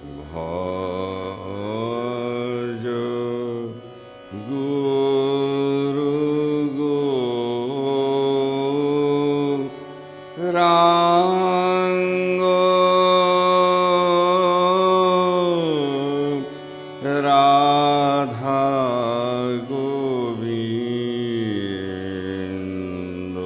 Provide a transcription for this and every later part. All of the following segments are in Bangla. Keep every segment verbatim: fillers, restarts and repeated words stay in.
भज गुरु गौरांग राधा गोविंद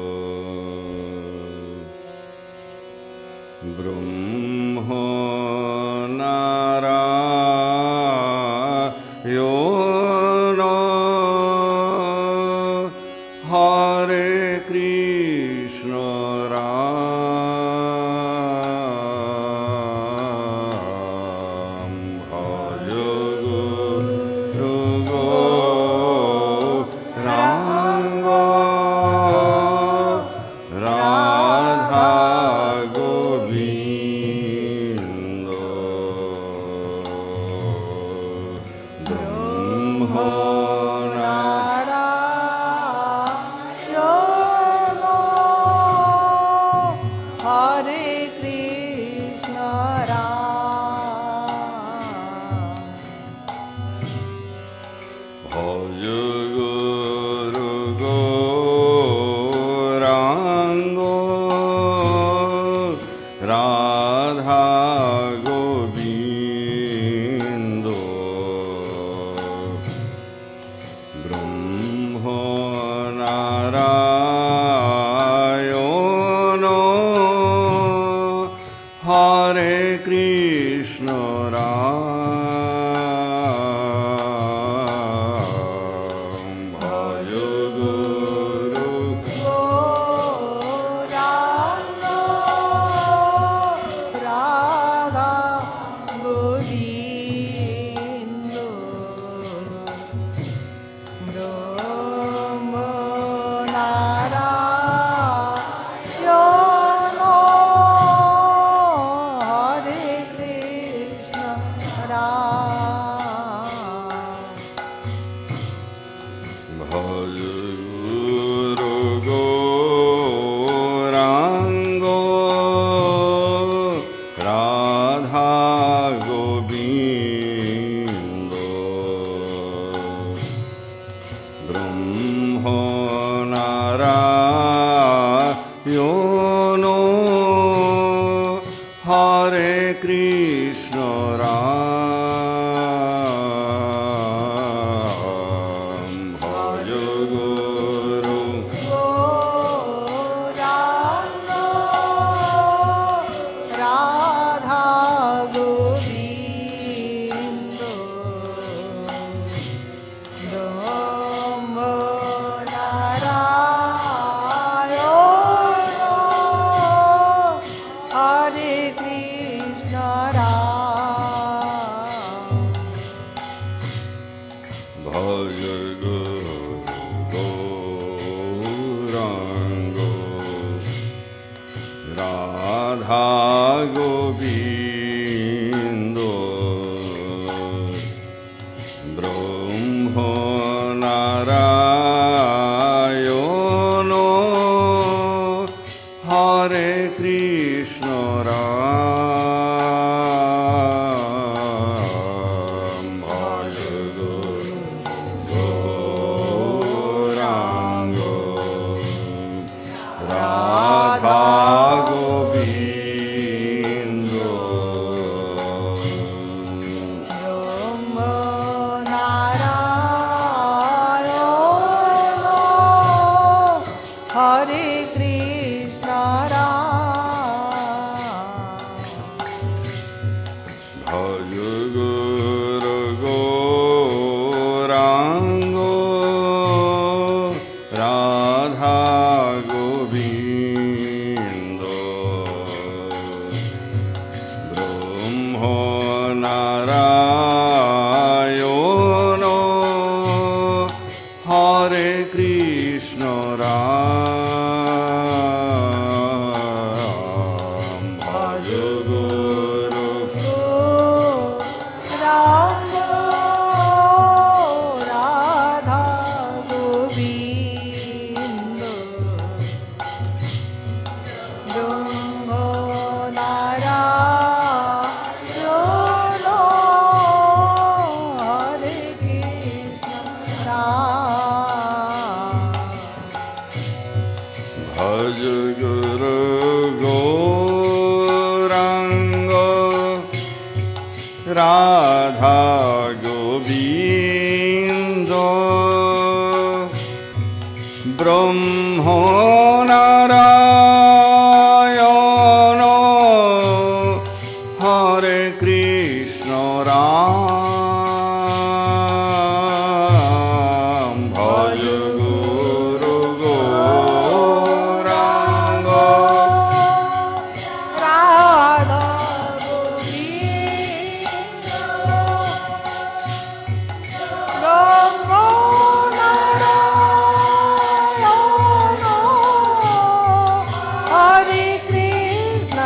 ब्रह्म नारायण हरे कृष्ण राम भज गुरु गौरांग राधा गोविंद ब्रह्म हरे कृष्ण राम भज गुरु गौरांग राधा गोविंद ब्रह्म नारायण हरे कृष्ण राम भज गुरु गौरांग राधा गोविंद ब्रह्म नारायण हरे कृष्ण राम भज गुरु गौरांग राधा गोविंद ब्रह्म नारायण हरे कृष्ण राम भज गुरु गौरांग राधा गोविंद ब्रह्म नारायण हरे कृष्ण राम भज गुरु गौरांग राधा गोविंद ब्रह्म नारायण हरे कृष्ण राम भज गुरु गौरांग राधा गोविंद রাধা গোবিন্দ ব্রহ্ম নারায়ণ হরে কৃষ্ণ রাম ভজ গুরু গৌরাঙ্গ রাধা গোবিন্দ ব্রহ্ম নারায়ণ হরে কৃষ্ণ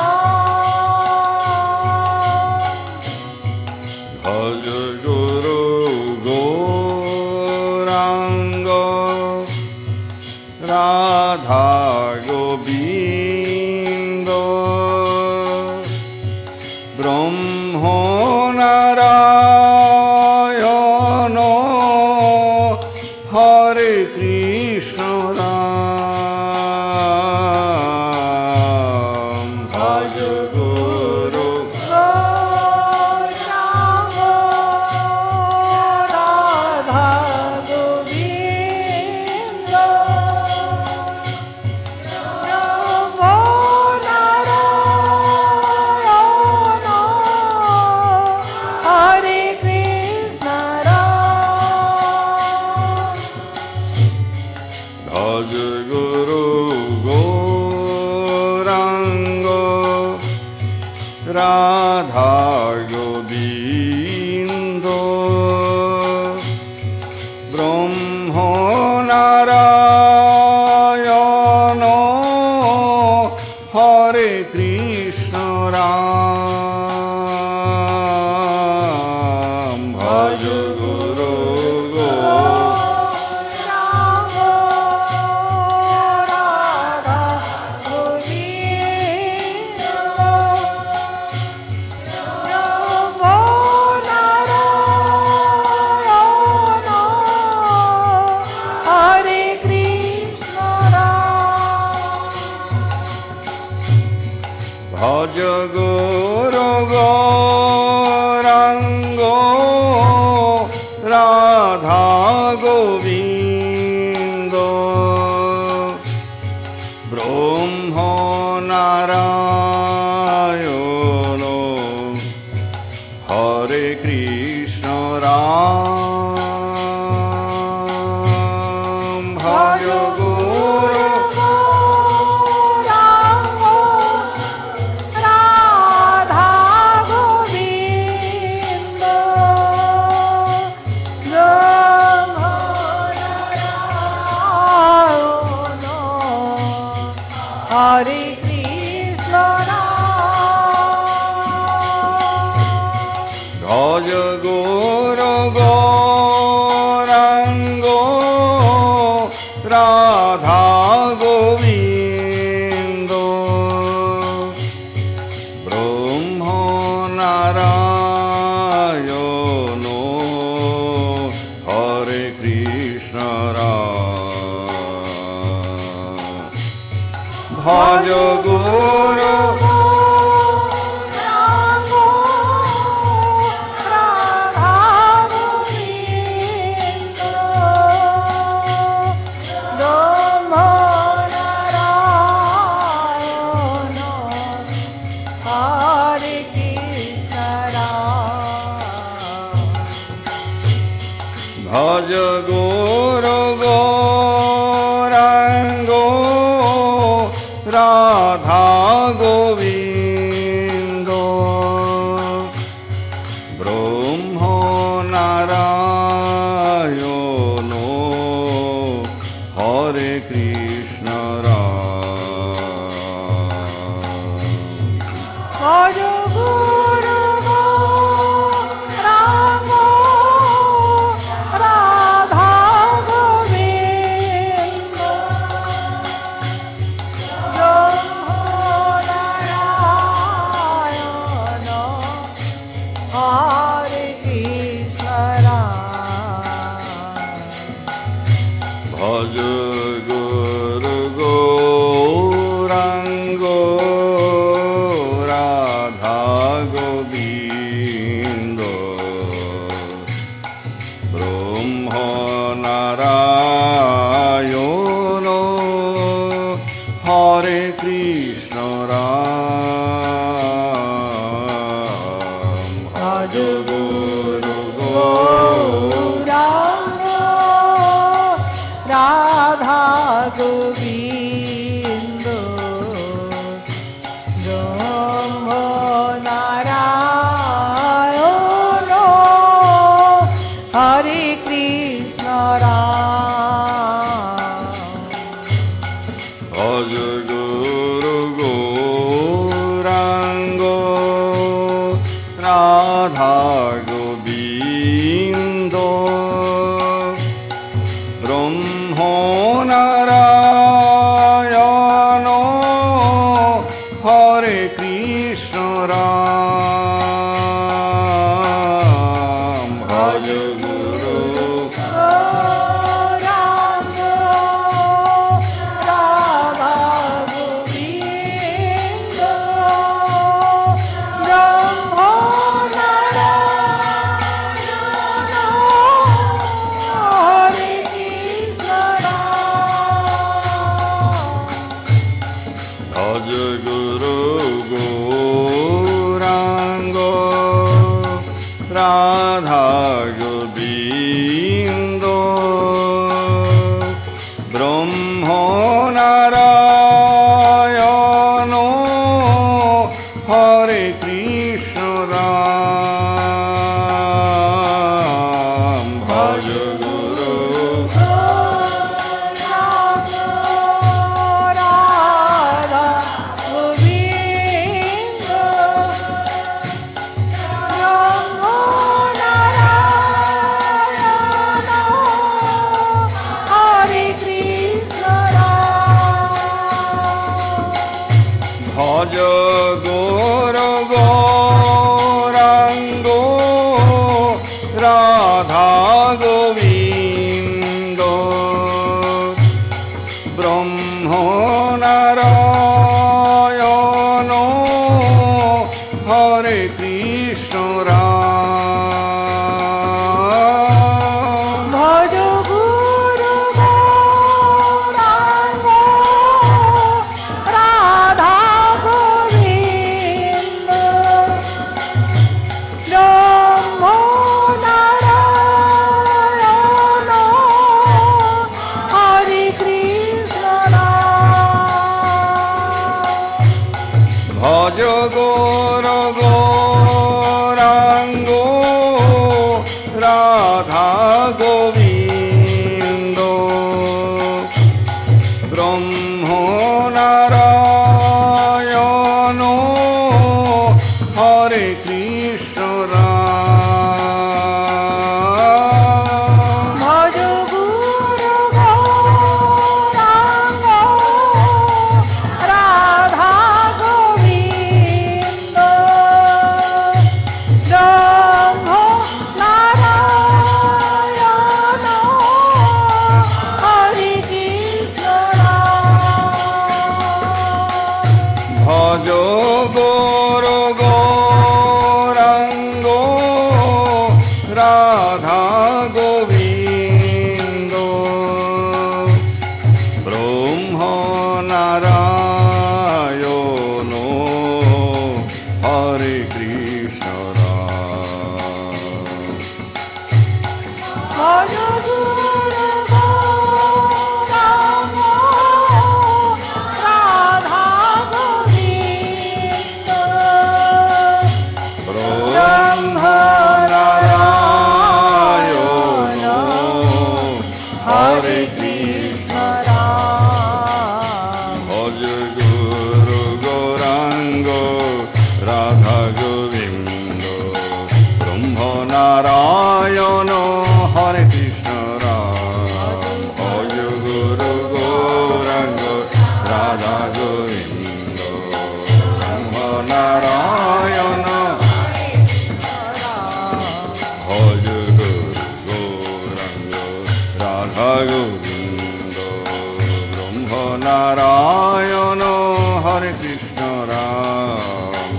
রাম ভজ গুরু গৌরাঙ্গ রাধা গোবিন্দ ব্রহ্ম নারায়ণ হরে কৃষ্ণ রাম ভজ গুরু গৌরাঙ্গ রাধা গোবিন্দ ব্রহ্ম নারায়ণ হরে কৃষ্ণ রাম ভজ গুরু গৌরাঙ্গ রাধা গোবিন্দ ব্রহ্ম নারায়ণ হরে কৃষ্ণ রাম ভজ গুরু গৌরাঙ্গ রাধা গোবিন্দ ব্রহ্ম নারায়ণ হরে কৃষ্ণ রাম ভজ গুরু গৌরাঙ্গ রাধা গোবিন্দ ব্রহ্ম নারায়ণ হরে কৃষ্ণ রাম ভজ গুরু গৌরাঙ্গ রাধা গোবিন্দ ব্রহ্ম নারায়ণ হরে কৃষ্ণ রাম ভজ গুরু গৌরাঙ্গ রাধা গোবিন্দ ব্রহ্ম নারায়ণ হরে কৃষ্ণ রাম ভজ গুরু গৌরাঙ্গ রাধা গোবিন্দ ব্রহ্ম নারায়ণ হরে কৃষ্ণ রাম ভজ গুরু গৌরাঙ্গ রাধা গোবিন্দ ব্রহ্ম নারায়ণ হরে কৃষ্ণ রাম ভজ গুরু গৌরাঙ্গ রাধা গোবিন্দ কৃষ্ণ রাম ভজ গুরু গৌরাঙ্গ রাধা গোবিন্দ ব্রহ্ম নারায়ণ হরে কৃষ্ণ ভজ গুরু গৌরাঙ্গ রাধা গোবিন্দ ব্রহ্ম নারায়ণ হরে কৃষ্ণ রাম ভজ গুরু রাধা গোবিন্দ ব্রহ্ম নারায়ণ হরে কৃষ্ণ ভজ গৌর গৌরাঙ্গ রাধা গোবিন্দ ব্রহ্ম নারায়ণ হরে কৃষ্ণ রাম ভজ গুরু গৌরাঙ্গ রাধা গোবিন্দ ব্রহ্ম নারায়ণ হরে কৃষ্ণ ভজ গৌর গৌরাঙ্গ রাধা গোবিন্দ ব্রহ্ম নারায়ণ হরে কৃষ্ণ রাম ভজ গুরু গৌরাঙ্গ রাধা গোবিন্দ ব্রহ্ম নারায়ণ হরে কৃষ্ণ ভজ গৌর গৌরাঙ্গ রাধা গোবিন্দ ব্রহ্ম নারায়ণ হরে কৃষ্ণ রাম ভজ গুরু গৌরাঙ্গ রাধা গোবিন্দ ব্রহ্ম নারায়ণ হরে কৃষ্ণ ভজ গুরু গৌরাঙ্গ রাধা গোবিন্দ ব্রহ্ম নারায়ণ হরে কৃষ্ণ রাম ভজ গুরু গৌরাঙ্গ রাধা গোবিন্দ ব্রহ্ম নারায়ণ ভজ গুরু গৌরাঙ্গ রাধা গোবিন্দ ব্রহ্ম নারায়ণ হরে কৃষ্ণ রাম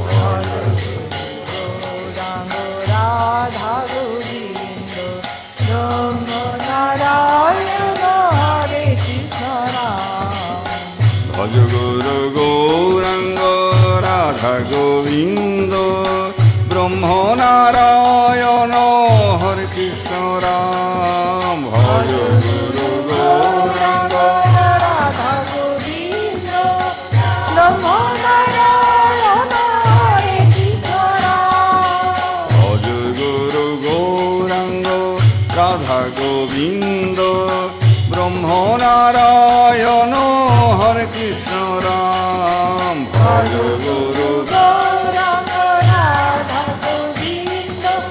গৌরাঙ্গ রাধা গোবিন্দ ব্রহ্ম নারায়ণ হরে কৃষ্ণ ভজ গুরু গৌরাঙ্গ রাধা গোবিন্দ ব্রহ্ম নারায়ণ হরে কৃষ্ণ রাম ভজ গুরু গৌরাঙ্গ রাধা গোবিন্দ ব্রহ্ম নারায়ণ হরে কৃষ্ণ ভজ গুরু গৌরাঙ্গ রাধা গোবিন্দ ব্রহ্ম নারায়ণ হরে কৃষ্ণ রাম ভজ গুরু গৌরাঙ্গ রাধা গোবিন্দ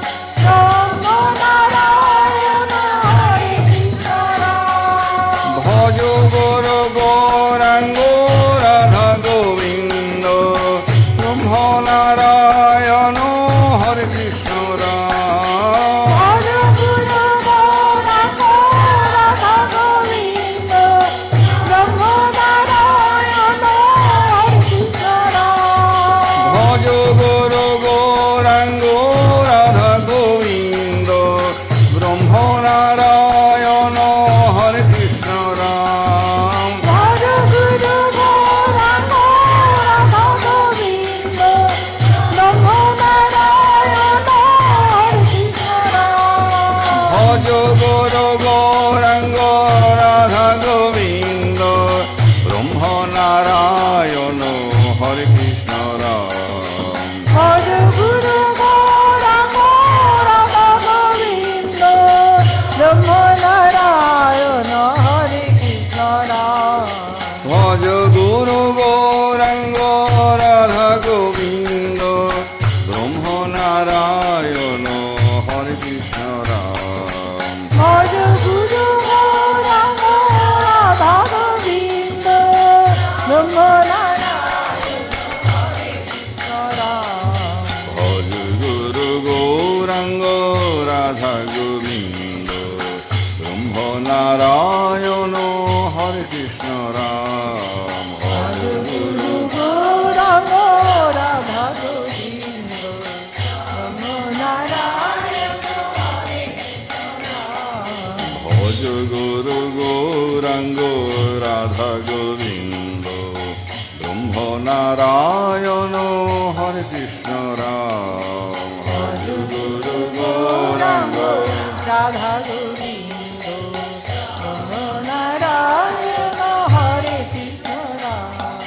গৌরাঙ্গ রাধা গোবিন্দ ব্রহ্ম নারায়ণ হরে কৃষ্ণ রাম ভজ গুরু গৌরাঙ্গ রাধা গোবিন্দ ব্রহ্ম নারায়ণ হরে কৃষ্ণ রাম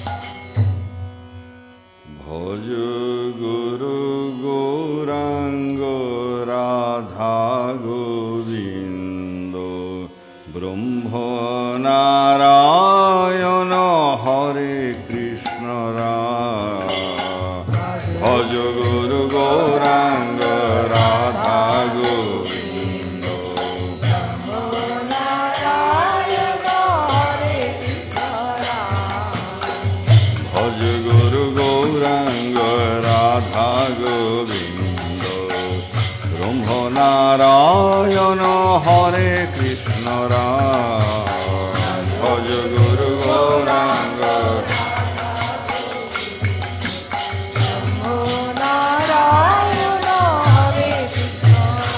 ভজ গুরু গৌরাঙ্গ রাধা গোবিন্দ ব্রহ্ম নারায়ণ হরে কৃষ্ণ রাম ভজ গুরু গৌরাঙ্গ রাধা গোবিন্দ নারায়ণ হরে কৃষ্ণ রাম ভজ গুরু গৌরাঙ্গ রাধা গোবিন্দ ব্রহ্ম নারায়ণ হরে কৃষ্ণ রাম ভজ গুরু গৌরাঙ্গ নারায়ণ হরে কৃষ্ণ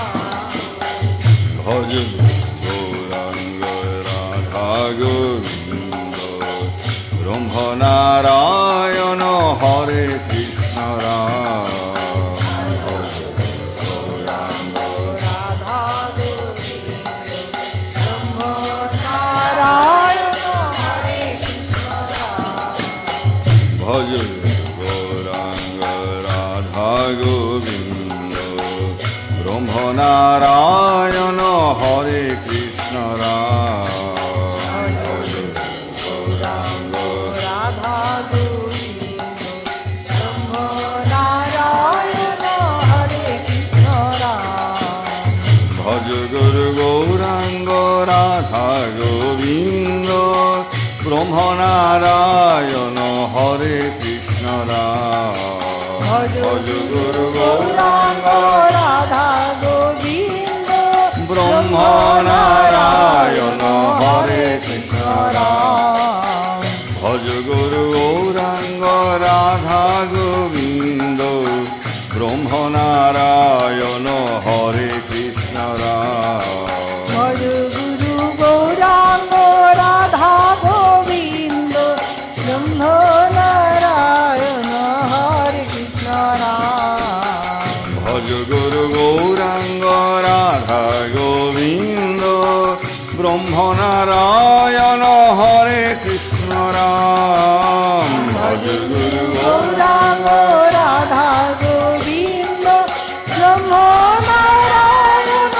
রাম ভজ গৌরাঙ্গ রাধা গোবিন্দ ব্রহ্ম নারায়ণ হরে কৃষ্ণ রাম ভজ গৌরাঙ্গ রাধা গোবিন্দ ব্রহ্ম নারায়ণ হরে কৃষ্ণ রাম ভজ গৌরাঙ্গ রাধা গোবিন্দ ব্রহ্ম নারায়ণ হরে কৃষ্ণ রাম ভজ গৌরাঙ্গ রাধা গোবিন্দ ব্রহ্ম নারায়ণ হরে কৃষ্ণ রাম ভজ গুরু গৌরাঙ্গ রাধা গোবিন্দ ব্রহ্ম নারায়ণ হরে কৃষ্ণ রাম ভজ ভজ গুরু গৌরাঙ্গ গৌরাঙ্গ রাধা গোবিন্দ ব্রহ্ম নারায়ণ হরে কৃষ্ণ রাম ভজ গুরু গৌরাঙ্গ রাধা গোবিন্দ ব্রহ্ম নারায়ণ হরে কৃষ্ণ রাম ভজ গুরু গৌরাঙ্গ রাধা গোবিন্দ ব্রহ্ম নারায়ণ হরে কৃষ্ণ রাম ভজ গুরু গৌরাঙ্গ রাধা গোবিন্দ ব্রহ্ম নারায়ণ হরে কৃষ্ণ রাম ভজ গুরু গৌরাঙ্গ রাধা গোবিন্দ ব্রহ্ম নারায়ণ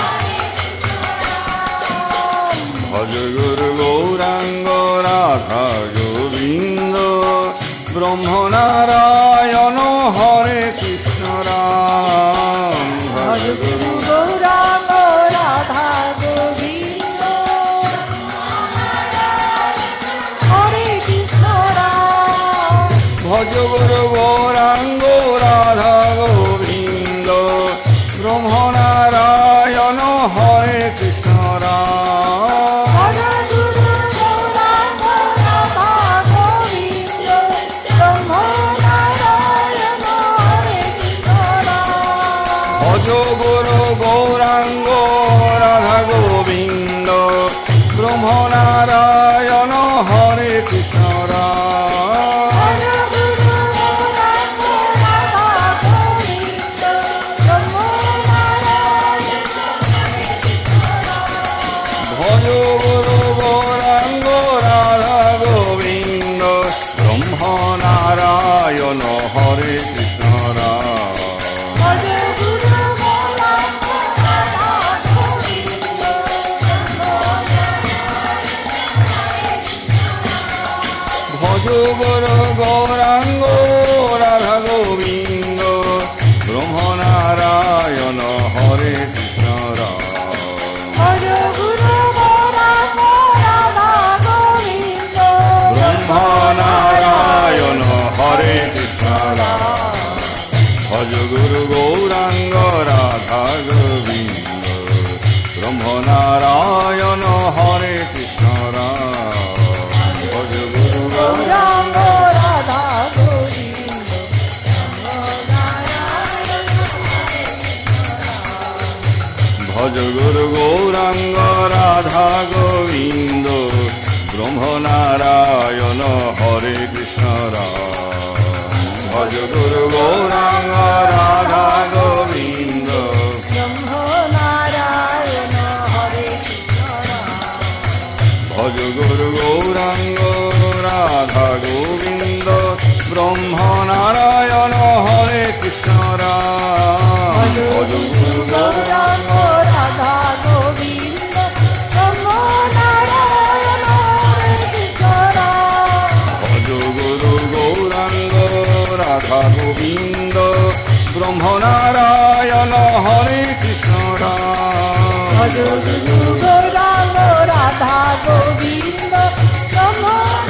ভজ গুরু গৌরাঙ্গ রাধা গোবিন্দ ব্রহ্ম নারায়ণ হরে কৃষ্ণ রাম ভজ ভজ গুরু গুরু গৌরাঙ্গ রাধা গোবিন্দ হরে কৃষ্ণ রাম ভজ গুরু গৌরাঙ্গ রাধা গোবিন্দ ব্রহ্ম নারায়ণ হরে কৃষ্ণ রাম ভজ গুরু গৌরাঙ্গ রাধা গোবিন্দ ব্রহ্ম নারায়ণ হরে কৃষ্ণ রাম ভজ গুরু গৌরাঙ্গ রাধা গোবিন্দ ব্রহ্ম নারায়ণ হরে কৃষ্ণ রাম ভজ গুরু গৌরাঙ্গ রাধা গোবিন্দ ব্রহ্ম নারায়ণ ভজ গুরু গৌরাঙ্গ রাধা গোবিন্দ ব্রহ্ম নারায়ণ হরে কৃষ্ণ রাম ভজ গুরু গৌরাঙ্গ রাধা গোবিন্দ ব্রহ্ম ভজ গুরু গৌরাঙ্গ রাধা গোবিন্দ ব্রহ্ম নারায়ণ হরে কৃষ্ণ রাম ভজ গুরু গৌরাঙ্গ রাধা গোবিন্দ ব্রহ্ম নারায়ণ হরে কৃষ্ণ রাম ভজ গুরু গৌরাঙ্গ রাধা গোবিন্দ ব্রহ্ম নারায়ণ হরে কৃষ্ণ রাম ভজ গুরু গৌরাঙ্গ রাধা গোবিন্দ ব্রহ্ম নারায়ণ ভজ গুরু গৌরাঙ্গ রাধা গোবিন্দ ব্রহ্ম নারায়ণ হরে কৃষ্ণ রাম ভজ গুরু গৌরাঙ্গ রাধা গোবিন্দ ব্রহ্ম নারায়ণ হরে কৃষ্ণ রাম ভজ গুরু গৌরাঙ্গ রাধা গোবিন্দ ব্রহ্ম নারায়ণ হরে কৃষ্ণ রাম ভজ গুরু গৌরাঙ্গ রাধা গোবিন্দ ব্রহ্ম নারায়ণ হরে কৃষ্ণ রাম ভজ গুরু গৌরাঙ্গ রাধা গোবিন্দ ব্রহ্ম নারায়ণ হরে কৃষ্ণ রাম ভজ গুরু গৌরাঙ্গ রাধা গোবিন্দ ব্রহ্ম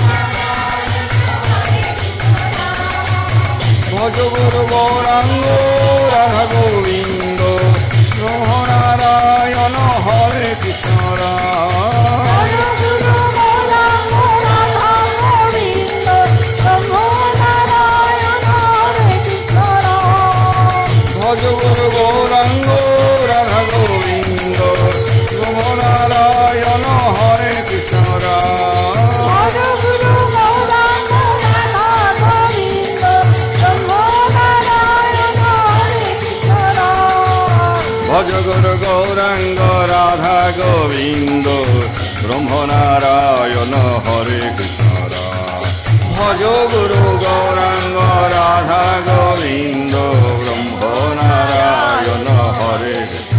ভজ গুরু গৌরাঙ্গ রাধা গোবিন্দ ব্রহ্ম নারায়ণ হরে কৃষ্ণ রাম ভজ গুরু গৌরাঙ্গ রাধা গোবিন্দ ব্রহ্ম নারায়ণ হরে কৃষ্ণ রাম ভজ গুরু গৌরাঙ্গ রাধা গোবিন্দ ব্রহ্ম নারায়ণ হরে কৃষ্ণ রাম ভজ গুরু গৌরাঙ্গ রাধা গোবিন্দ ব্রহ্ম নারায়ণ হরে কৃষ্ণ রাম ভজ গুরু গৌরাঙ্গ রাধা গোবিন্দ ব্রহ্ম নারায়ণ হরে কৃষ্ণ রাম ভজ গুরু গৌরাঙ্গ রাধা গোবিন্দ ব্রহ্ম নারায়ণ হরে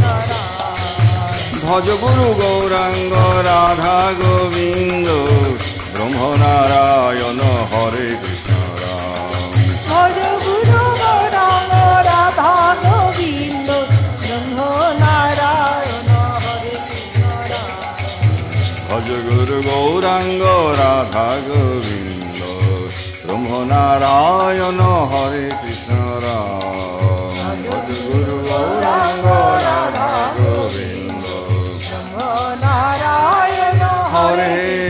ভজ গুরু গৌরাঙ্গ রাধা গোবিন্দ ব্রহ্ম নারায়ণ হরে কৃষ্ণ রাম ভজ গুরু গৌরাঙ্গ রাধা গোবিন্দ ব্রহ্ম নারায়ণ হরে কৃষ্ণ রাম ভজ গুরু গৌরাঙ্গ রাধা গোবিন্দ ব্রহ্ম নারায়ণ হরে কৃষ্ণ রাম ভজ গুরু গৌরাঙ্গ রাধা গোবিন্দ ব্রহ্ম নারায়ণ হরে